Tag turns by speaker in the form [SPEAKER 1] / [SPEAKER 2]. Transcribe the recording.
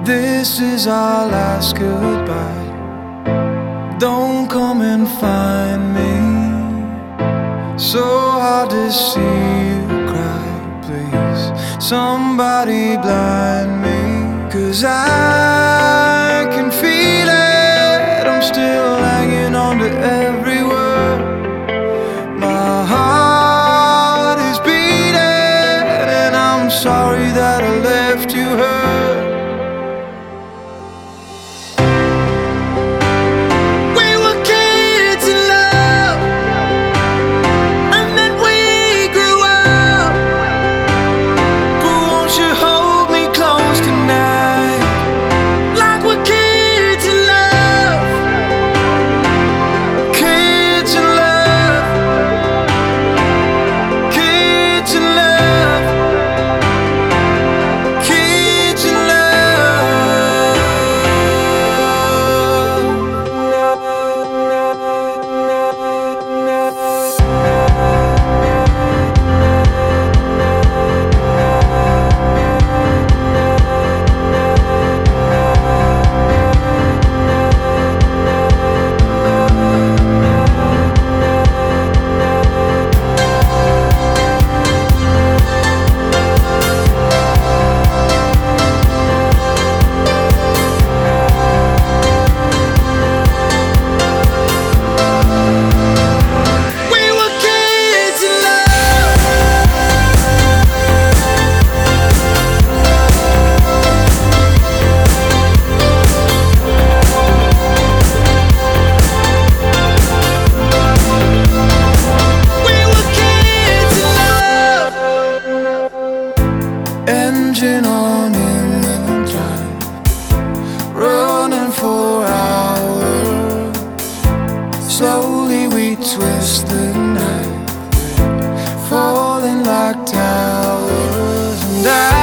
[SPEAKER 1] This is our last goodbye. Don't come and find me. So hard to see you cry. Please, somebody blind me. 'Cause I can feel it. I'm still hanging on to every word. My heart is beating, and I'm sorry that I left you hurt. Engine on in the drive, running for hours. Slowly we twist the night, falling like towers. And